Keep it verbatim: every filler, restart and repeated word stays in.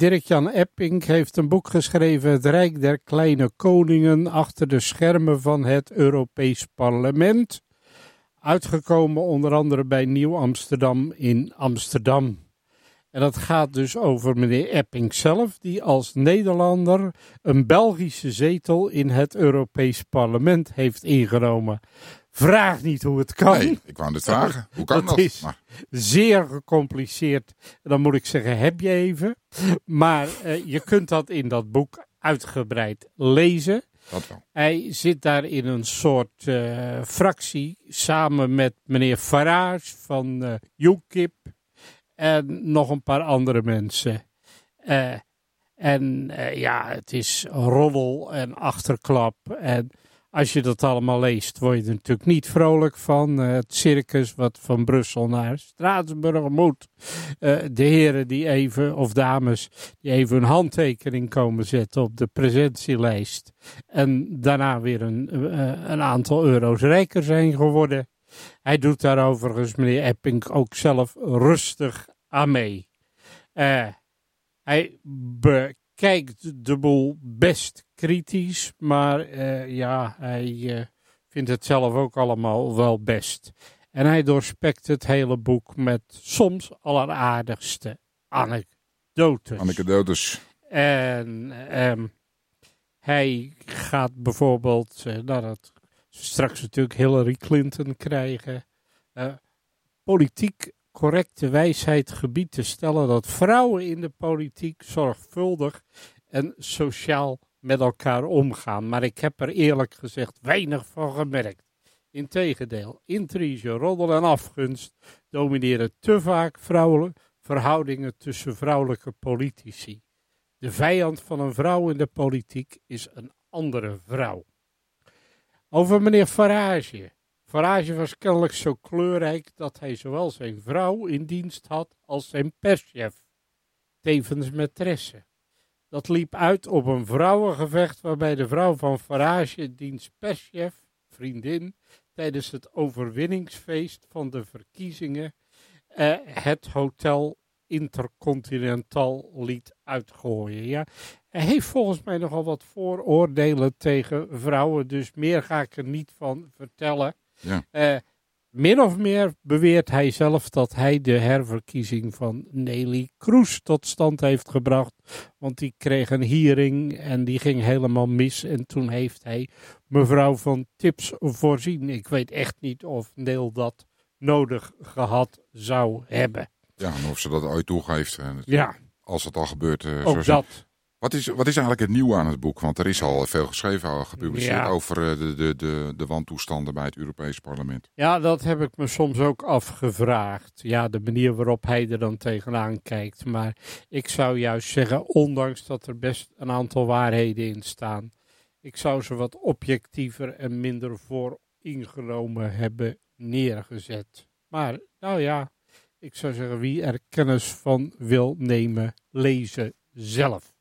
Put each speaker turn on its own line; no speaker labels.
Dirk-Jan Epping heeft een boek geschreven, Het Rijk der Kleine Koningen, achter de schermen van het Europees Parlement. Uitgekomen onder andere bij Nieuw Amsterdam in Amsterdam. En dat gaat dus over meneer Epping zelf, die als Nederlander een Belgische zetel in het Europees Parlement heeft ingenomen. Vraag niet hoe het kan.
Nee, ik wou het vragen. Hoe kan dat?
Dat is
Maar...
zeer gecompliceerd. Dan moet ik zeggen, heb je even. Maar uh, je kunt dat in dat boek uitgebreid lezen.
Dat wel.
Hij zit daar in een soort uh, fractie samen met meneer Farage van uh, UKIP en nog een paar andere mensen. Uh, en uh, ja, het is roddel en achterklap. En als je dat allemaal leest, word je er natuurlijk niet vrolijk van. Uh, het circus wat van Brussel naar Straatsburg moet. Uh, de heren die even, of dames, die even hun handtekening komen zetten op de presentielijst. En daarna weer een, uh, een aantal euro's rijker zijn geworden. Hij doet daar overigens, meneer Epping, ook zelf rustig aan mee. Uh, hij bekijkt de boel best kritisch, maar uh, ja, hij uh, vindt het zelf ook allemaal wel best. En hij doorspekt het hele boek met soms alleraardigste anekdotes.
Anekdotes.
En um, hij gaat bijvoorbeeld, uh, nou dat straks natuurlijk Hillary Clinton krijgen, uh, politiek correcte wijsheid gebied te stellen dat vrouwen in de politiek zorgvuldig en sociaal met elkaar omgaan. Maar ik heb er eerlijk gezegd weinig van gemerkt. Integendeel, intrige, roddel en afgunst domineren te vaak vrouwen, verhoudingen tussen vrouwelijke politici. De vijand van een vrouw in de politiek is een andere vrouw. Over meneer Farage. Farage was kennelijk zo kleurrijk dat hij zowel zijn vrouw in dienst had als zijn perschef, tevens maîtresse. Dat liep uit op een vrouwengevecht waarbij de vrouw van Farage diens perschef, vriendin, tijdens het overwinningsfeest van de verkiezingen eh, het hotel Intercontinental liet uitgooien. Ja. Hij heeft volgens mij nogal wat vooroordelen tegen vrouwen, dus meer ga ik er niet van vertellen.
Ja.
Uh, min of meer beweert hij zelf dat hij de herverkiezing van Neelie Kroes tot stand heeft gebracht. Want die kreeg een hearing en die ging helemaal mis. En toen heeft hij mevrouw van tips voorzien. Ik weet echt niet of Neel dat nodig gehad zou hebben.
Ja, en of ze dat ooit toegeeft.
Ja.
Als het al gebeurt. Uh,
Ook dat.
Wat is, wat is eigenlijk het nieuwe aan het boek? Want er is al veel geschreven, al gepubliceerd ja. over de, de, de, de wantoestanden bij het Europees Parlement.
Ja, dat heb ik me soms ook afgevraagd. Ja, de manier waarop hij er dan tegenaan kijkt. Maar ik zou juist zeggen, ondanks dat er best een aantal waarheden in staan, ik zou ze wat objectiever en minder vooringenomen hebben neergezet. Maar, nou ja, ik zou zeggen, wie er kennis van wil nemen, lezen zelf.